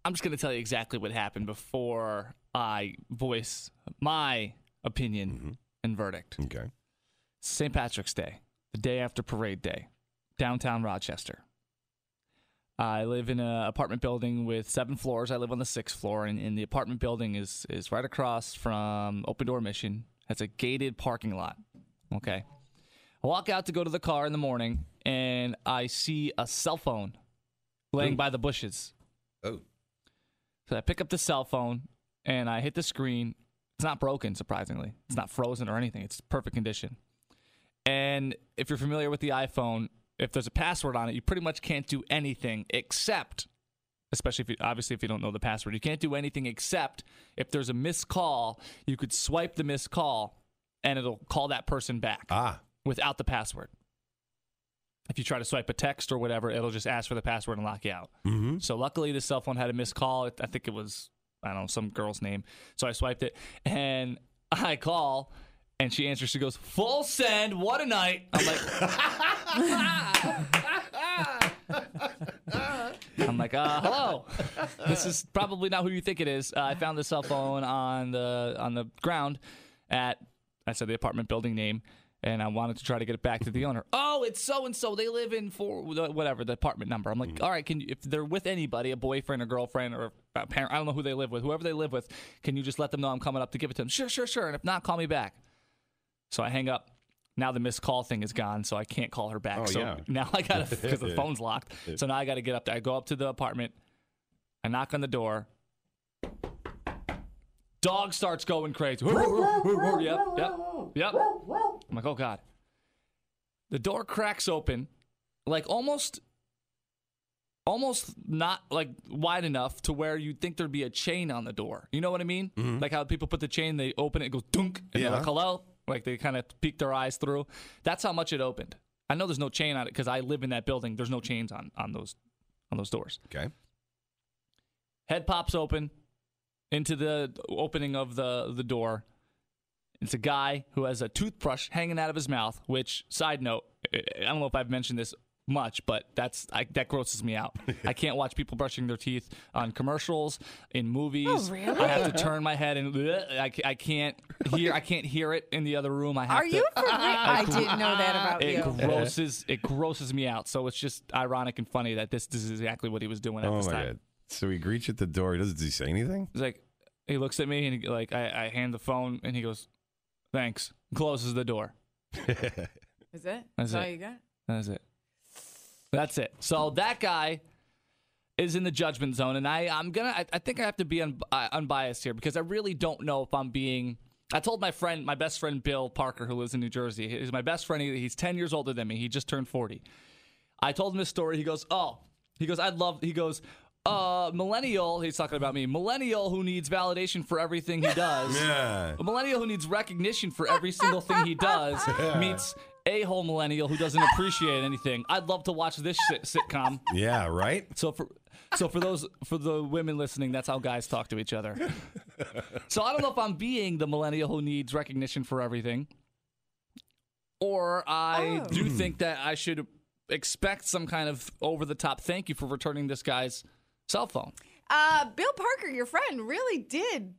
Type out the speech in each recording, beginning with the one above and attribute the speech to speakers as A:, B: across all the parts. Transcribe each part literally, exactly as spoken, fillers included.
A: I'm just going to tell you exactly what happened before I voice my opinion mm-hmm. and verdict.
B: Okay.
A: Saint Patrick's Day, the day after Parade Day, downtown Rochester. I live in an apartment building with seven floors. I live on the sixth floor, and, and the apartment building is is right across from Open Door Mission. It's a gated parking lot. Okay. I walk out to go to the car in the morning, and I see a cell phone laying Ooh. by the bushes.
B: Oh.
A: So I pick up the cell phone, and I hit the screen. It's not broken, surprisingly. It's not frozen or anything. It's perfect condition. And if you're familiar with the iPhone, if there's a password on it, you pretty much can't do anything except, especially if you, obviously if you don't know the password, you can't do anything except if there's a missed call, you could swipe the missed call, and it'll call that person back
B: ah.
A: without the password. If you try to swipe a text or whatever, it'll just ask for the password and lock you out.
B: Mm-hmm.
A: So luckily, this cell phone had a missed call. I think it was, I don't know, some girl's name. So I swiped it, and I call, and she answers. She goes, "Full send, what a night." I'm like, I'm like, uh, hello. This is probably not who you think it is. Uh, I found the cell phone on the on the ground at, I said the apartment building name, and I wanted to try to get it back to the owner. Oh, it's so-and-so. They live in for whatever, the apartment number. I'm like, mm-hmm. all right, can you, if they're with anybody, a boyfriend or girlfriend or a parent, I don't know who they live with, whoever they live with, can you just let them know I'm coming up to give it to them? Sure, sure, sure. And if not, call me back. So I hang up. Now the missed call thing is gone, so I can't call her back.
B: Oh,
A: so
B: yeah.
A: now I got to, because the phone's locked. So now I got to get up there. I go up to the apartment. I knock on the door. Dog starts going crazy. Yep, yep, yep. I'm like, oh, God. The door cracks open, like almost, almost not like wide enough to where you'd think there'd be a chain on the door. You know what I mean? Mm-hmm. Like how people put the chain, they open it, it goes dunk, and
B: yeah.
A: they're like, hello? Like they kind of peek their eyes through. That's how much it opened. I know there's no chain on it because I live in that building. There's no chains on, on those on those doors.
B: Okay.
A: Head pops open into the opening of the, the door. It's a guy who has a toothbrush hanging out of his mouth, which, side note, I don't know if I've mentioned this much, but that's I, that grosses me out. I can't watch people brushing their teeth on commercials, in movies.
C: Oh, really?
A: I have to turn my head and I, I can't hear I can't hear it in the other room. I have
C: Are
A: to,
C: you for real? I didn't know that about
A: it
C: you.
A: grosses it grosses me out. So it's just ironic and funny that this, this is exactly what he was doing at
B: oh
A: this
B: my
A: time.
B: God. So he greets you at the door. He does, does he say anything?
A: He's like, he looks at me and he, like I, I hand the phone and he goes, "Thanks." Closes the door.
C: Is it?
A: That's
C: That's all
A: it.
C: you got?
A: That's it. That's it. So that guy is in the judgment zone, and I, I'm gonna. I, I think I have to be un, uh, unbiased here because I really don't know if I'm being. I told my friend, my best friend Bill Parker, who lives in New Jersey. He's my best friend. He, he's ten years older than me. He just turned forty. I told him this story. He goes, "Oh," he goes, "I'd love." He goes, Uh, millennial, he's talking about me, millennial who needs validation for everything he does.
B: Yeah.
A: A millennial who needs recognition for every single thing he does
B: Yeah.
A: meets a-hole millennial who doesn't appreciate anything. I'd love to watch this shit sitcom.
B: Yeah, right?
A: So for so for those for the women listening, that's how guys talk to each other. So I don't know if I'm being the millennial who needs recognition for everything, or I
C: Oh.
A: do think that I should expect some kind of over-the-top thank you for returning this guy's cell phone.
C: Uh, Bill Parker, your friend, really did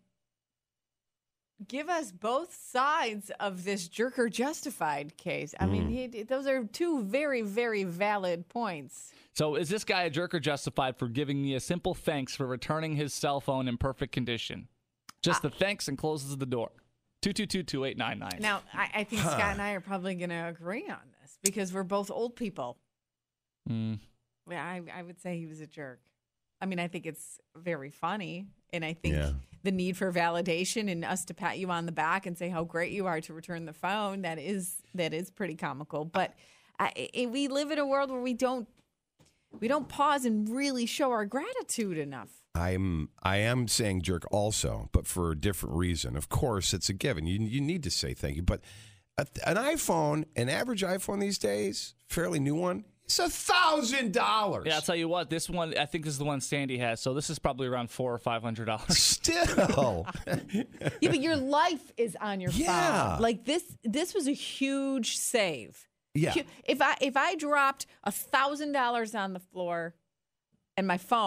C: give us both sides of this Jerker Justified case. I mean, he, those are two very, very valid points.
A: So is this guy a jerker justified for giving me a simple thanks for returning his cell phone in perfect condition? Just
C: Uh,
A: the thanks and closes the door. two two two, two eight nine nine.
C: Now, I, I think Scott and I are probably going to agree on this because we're both old people.
A: Mm.
C: Yeah, I, I would say he was a jerk. I mean, I think it's very funny, and I think
B: Yeah.
C: the need for validation and us to pat you on the back and say how great you are to return the phone, that is that is pretty comical. But I, I, we live in a world where we don't we don't pause and really show our gratitude enough.
B: I'm I am saying jerk also, but for a different reason. Of course, it's a given. You you need to say thank you, but a, an iPhone, an average iPhone these days, fairly new one, it's a thousand dollars.
A: Yeah, I'll tell you what. This one, I think this is the one Sandy has. So this is probably around four or five hundred dollars.
B: Still,
C: Yeah, but your life is on your
B: Yeah.
C: phone. Like this, this was a huge save.
B: yeah.
C: Hu- If I if I dropped a thousand dollars on the floor and my phone,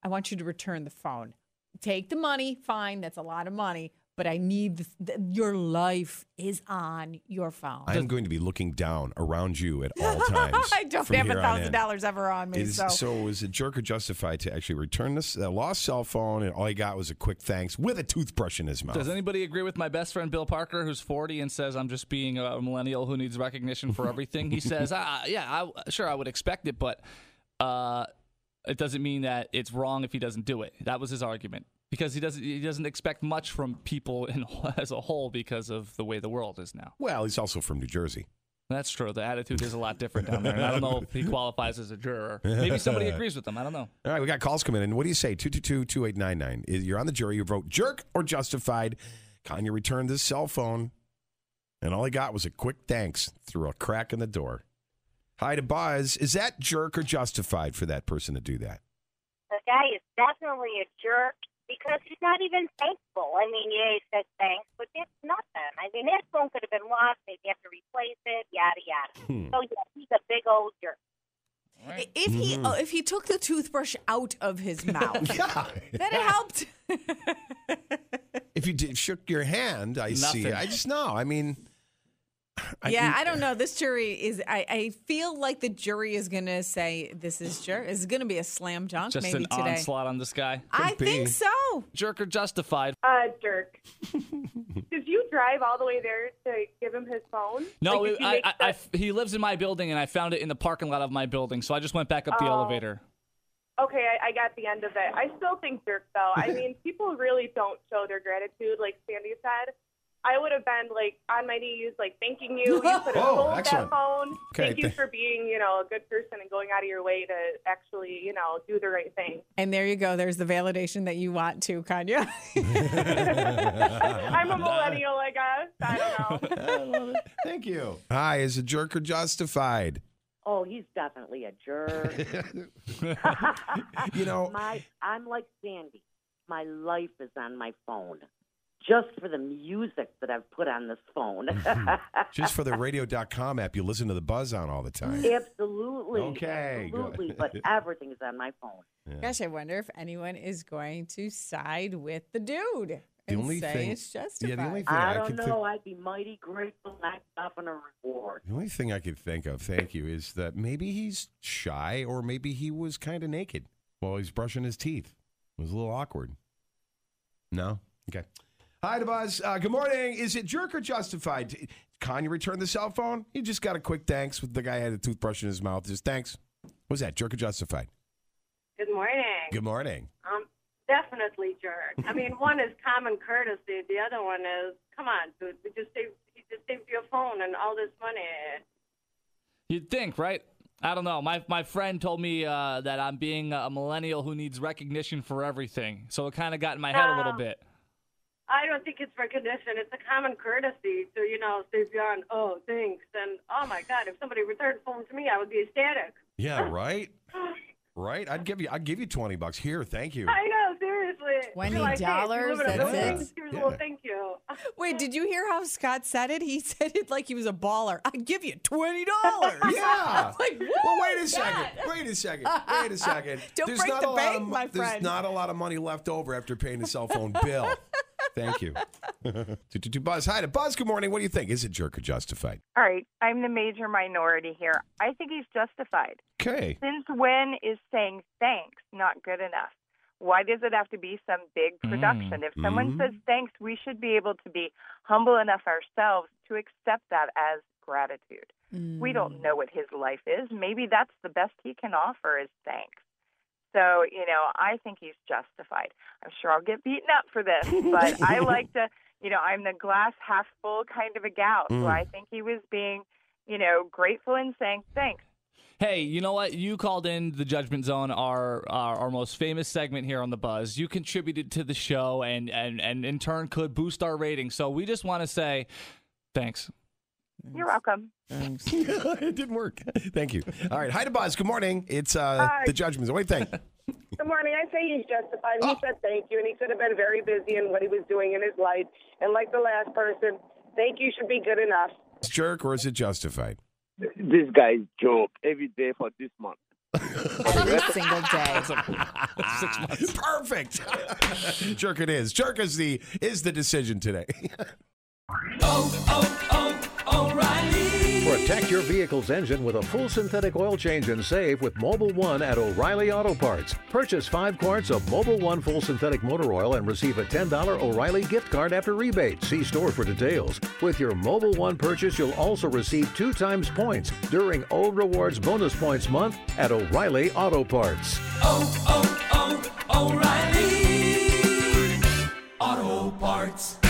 C: I want you to return the phone. Take the money, fine. That's a lot of money. But I need the, the, your life is on your phone.
B: I'm going to be looking down around you at all times.
C: I don't
B: from
C: have a
B: here on
C: thousand
B: in.
C: dollars ever on me.
B: Is,
C: so.
B: so is it jerk or justified to actually return this uh, lost cell phone and all he got was a quick thanks with a toothbrush in his mouth?
A: Does anybody agree with my best friend Bill Parker, who's forty and says I'm just being a millennial who needs recognition for everything? He says, ah, yeah, I, sure, I would expect it, but uh, it doesn't mean that it's wrong if he doesn't do it. That was his argument. Because he doesn't, he doesn't expect much from people in, as a whole because of the way the world is now.
B: Well, he's also from New Jersey.
A: That's true. The attitude is a lot different down there. And I don't know if he qualifies as a juror. Maybe somebody agrees with him. I don't know.
B: All right, we got calls coming in. What do you say? two two two, two eight nine nine. You're on the jury. You vote jerk or justified. Kanye returned his cell phone, and all he got was a quick thanks through a crack in the door. Hi to Buzz. Is that jerk or justified for that person to do that?
D: The guy is definitely a jerk. Because he's not even thankful. I mean, yeah, he said thanks, but it's nothing. I mean, that phone could have been lost. Maybe you have to replace it, yada, yada.
B: Hmm.
D: So, yeah, he's a big old jerk.
A: Right.
C: If he
B: Mm-hmm.
C: uh, if he took the toothbrush out of his mouth,
B: Yeah.
C: then it helped.
B: If you did, shook your hand, I see.
A: Nothing.
B: I just know. I mean, I,
C: yeah, I don't know. This jury is. I, I feel like the jury is going to say this is jerk. Is going to be a slam dunk
A: Just
C: maybe
A: an
C: today.
A: onslaught on this guy.
C: I
B: be.
C: think so.
A: Jerk or justified?
E: Uh, jerk. Did you drive all the way there to give him his phone?
A: No,
E: Like,
A: it,
E: did you
A: I,
E: make
A: I,
E: the-
A: I, he lives in my building, and I found it in the parking lot of my building, so I just went back up the
E: Oh.
A: elevator.
E: Okay, I, I got the end of it. I still think jerk, though. I mean, people really don't show their gratitude, like Sandy said. I would have been, like, on my knees, like, thanking you. You could have
B: Oh,
E: sold
B: excellent.
E: that phone.
B: Okay,
E: Thank you
B: th-
E: for being, you know, a good person and going out of your way to actually, you know, do the right thing.
C: And there you go. There's the validation that you want too, Kanye.
E: I'm a millennial, I guess. I don't know.
B: Thank you. Hi, is it jerk or justified?
F: Oh, he's definitely a jerk.
B: You know,
F: my, I'm like Sandy. My life is on my phone, just for the music that I've put on this phone.
B: just for the radio dot com app, you listen to the buzz on all the time.
F: Absolutely.
B: Okay, good.
F: Absolutely. But everything is on my phone.
C: Gosh, I wonder if anyone is going to side with the dude
B: The
C: and
B: only
C: say
B: thing-
C: it's
B: yeah,
C: justified.
B: the only thing
F: I
B: I
F: don't
B: could
F: know.
B: think-
F: I'd be mighty grateful not often a reward.
B: The only thing I could think of, thank you, is that maybe he's shy or maybe he was kind of naked while he's brushing his teeth. It was a little awkward. No? Okay. Hi, to Buzz. Uh, good morning. Is it jerk or justified? Kanye returned the cell phone? He just got a quick thanks with the guy had a toothbrush in his mouth. Just thanks. What was that, jerk or justified?
G: Good morning.
B: Good morning.
G: Um, definitely jerk. I mean, one is common courtesy. The other one is, come on, dude, we just saved, you just saved your phone and all this money.
A: You'd think, right? I don't know. My my friend told me uh, that I'm being a millennial who needs recognition for everything. So it kind of got in my head a little
G: No.
A: bit.
G: I don't think it's recognition. It's a common courtesy to, you know, say beyond, oh, thanks. And, oh, my God, if somebody returned a phone to me, I would be ecstatic.
B: Yeah, right? Right? I'd give you I'd give you twenty bucks. Here, thank you.
G: I know, seriously.
C: twenty
G: You're like, hey,
C: dollars,
G: you live in a
C: that's
G: building?
C: it?
G: Here's a
B: Yeah.
G: little thank you.
C: Wait, did you hear how Scott said it? He said it like he was a baller. I'd give you twenty dollars.
B: Yeah.
C: Like,
B: well,
C: whoa,
B: wait a second.
C: God.
B: Wait a second. Wait a second.
C: Don't
B: there's
C: break
B: not
C: the
B: a lot
C: bank,
B: of,
C: my
B: There's
C: friend.
B: not a lot of money left over after paying the cell phone bill. Thank you. to, to, to Buzz. Hi to Buzz. Good morning. What do you think? Is it jerk or justified?
H: All right, I'm the major minority here. I think he's justified.
B: Okay.
H: Since when is saying thanks not good enough? Why does it have to be some big production? If someone
B: Mm.
H: says thanks, we should be able to be humble enough ourselves to accept that as gratitude. We don't know what his life is. Maybe that's the best he can offer is thanks. So, you know, I think he's justified. I'm sure I'll get beaten up for this, but I like to, you know, I'm the glass half full kind of a gal. So
B: Mm.
H: I think he was being, you know, grateful and saying thanks.
A: Hey, you know what? You called in the Judgment Zone, our, our our most famous segment here on the Buzz. You contributed to the show, and and and in turn could boost our ratings. So we just want to say thanks.
H: You're welcome.
B: It didn't work. Thank you. All right. Hi to Buzz. Good morning. It's uh,
E: Hi.
B: the Judgment Zone. What do you think?
E: Good morning. I say he's justified.
B: Oh.
E: He said thank you, and he could have been very busy in what he was doing in his life. And like the last person, thank you should be good enough.
B: Is it jerk or is it justified?
I: This guy's joke every day for this month.
C: every single day.
A: Six months.
B: Perfect. Jerk it is. Jerk is the is the decision today.
I: oh, oh, oh, O'Reilly.
J: Protect your vehicle's engine with a full synthetic oil change and save with Mobil one at O'Reilly Auto Parts. Purchase five quarts of Mobil one full synthetic motor oil and receive a ten dollars O'Reilly gift card after rebate. See store for details. With your Mobil one purchase, you'll also receive two times points during O Rewards Bonus Points Month at O'Reilly Auto Parts.
I: Oh, oh, oh, O'Reilly Auto Parts.